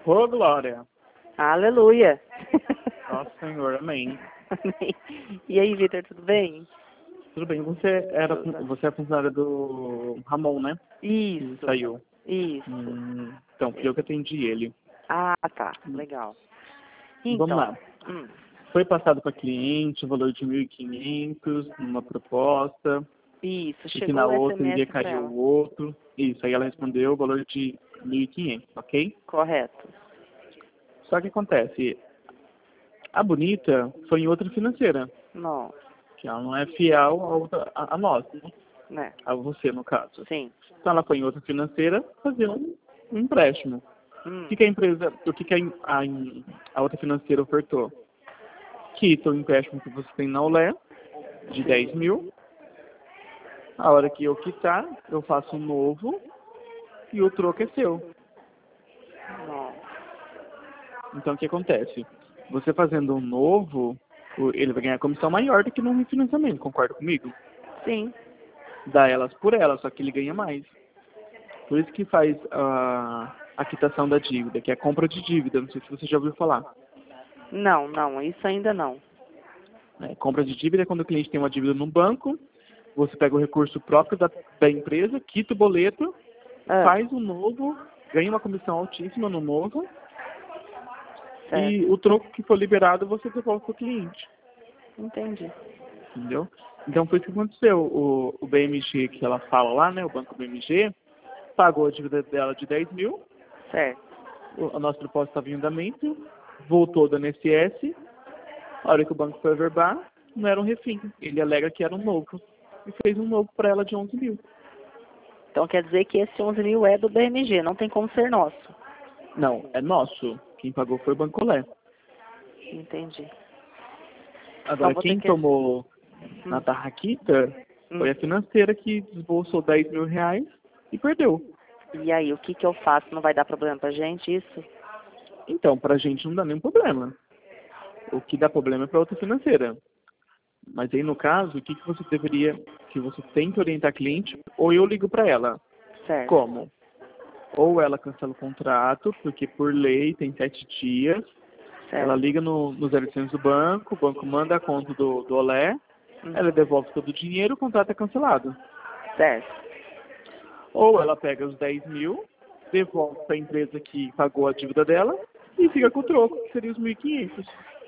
Ô, Glória. Aleluia. Nosso Senhor, amém. E aí, Vitor, tudo bem? Tudo bem, você é funcionária do Ramon, né? Isso. Que saiu. Isso. Então, fui eu que atendi ele. Ah, tá. Legal. Vamos Então, lá. Foi passado para cliente o valor de 1.500 numa proposta. Isso, E que chegou na o outra SMS iria para cair ela. o outro. Isso, aí ela respondeu o valor de 1.500, ok? Correto. Só que acontece, a Bonita foi em outra financeira, Não, que ela não é fiel a nós, né? a você no caso. Sim. Então ela foi em outra financeira fazer um empréstimo. O que a empresa, a outra financeira ofertou? Quita o empréstimo que você tem na Olé, de 10 mil. A hora que eu quitar, eu faço um novo e o troco é seu. Não. Então o que acontece? Você fazendo um novo, ele vai ganhar comissão maior do que no refinanciamento, concorda comigo? Sim. Dá elas por elas, só que ele ganha mais. Por isso que faz a quitação da dívida, que é a compra de dívida, não sei se você já ouviu falar. Não, isso ainda não. Compra de dívida é quando o cliente tem uma dívida no banco, você pega o recurso próprio da empresa, quita o boleto, faz um novo, ganha uma comissão altíssima no novo, Certo. e o troco que for liberado você devolve para o cliente. Entendi. Entendeu? Então foi isso que aconteceu. O BMG que ela fala lá, né, o Banco BMG, pagou a dívida dela de 10 mil. Certo. O nosso depósito estava em andamento, voltou do INSS. A hora que o banco foi averbar, não era um refim. Ele alega que era um novo. E fez um novo para ela de 11 mil. Então quer dizer que esse 11 mil é do BMG, não tem como ser nosso. Não, é nosso. Quem pagou foi o Banco Olé. Entendi. Agora, então, quem tomou na tarraquita foi a financeira que desbolsou 10 mil reais e perdeu. E aí, o que eu faço? Não vai dar problema pra gente isso? Então, pra gente não dá nenhum problema. O que dá problema é pra outra financeira. Mas aí, no caso, o que você deveria, que você tem que orientar a cliente, ou eu ligo pra ela. Certo. Como? Ou ela cancela o contrato, porque por lei tem 7 dias. Certo. Ela liga nos 0800 do banco, o banco manda a conta do Olé, ela devolve todo o dinheiro, o contrato é cancelado. Certo. Ou ela pega os 10 mil, devolve para a empresa que pagou a dívida dela e fica com o troco, que seria os 1.500.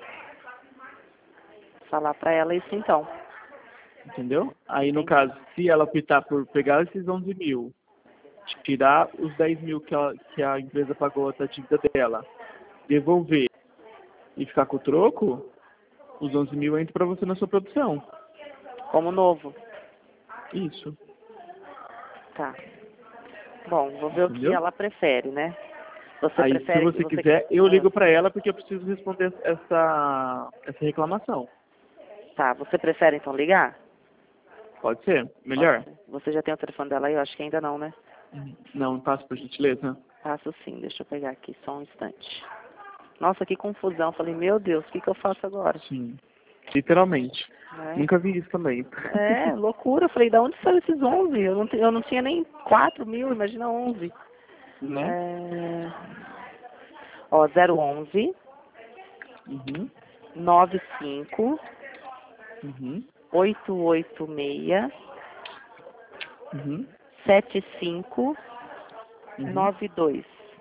Falar pra ela isso então. Entendeu? Aí, no caso, se ela optar por pegar esses 11 mil, tirar os 10 mil que a empresa pagou da dívida dela, devolver e ficar com o troco, os 11 mil entram para você na sua produção. Como novo? Isso. Tá. Bom, vou ver Entendeu? o que ela prefere, né? Você Aí, prefere se você que quiser, eu ligo para ela porque eu preciso responder essa reclamação. Tá, você prefere então ligar? Pode ser? Melhor? Pode ser. Você já tem o telefone dela aí? Eu acho que ainda não, né? Não, passo por gentileza. Passo sim, deixa eu pegar aqui só um instante. Nossa, que confusão. Falei, meu Deus, o que eu faço agora? Sim, literalmente. É. Nunca vi isso também. É, loucura. Falei, da onde saiu esses 11? Eu não tinha nem 4 mil, imagina 11. Né? Ó, 011 Uhum. 95 Uhum. 886 Uhum. 75 92.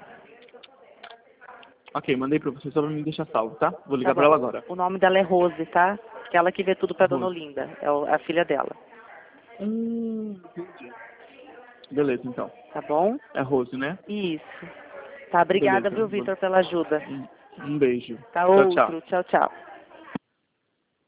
Ok, mandei pra você só pra me deixar salvo, tá? Vou ligar Tá pra ela bom. agora. O nome dela é Rose, tá? Que ela que vê tudo pra Dona Rose. Olinda. É a filha dela. Entendi. Beleza, então. Tá bom? É Rose, né? Isso. Tá, obrigada, Beleza. viu, Vitor, pela ajuda. Um beijo. Tá, Tchau, tchau. outro. Tchau, tchau.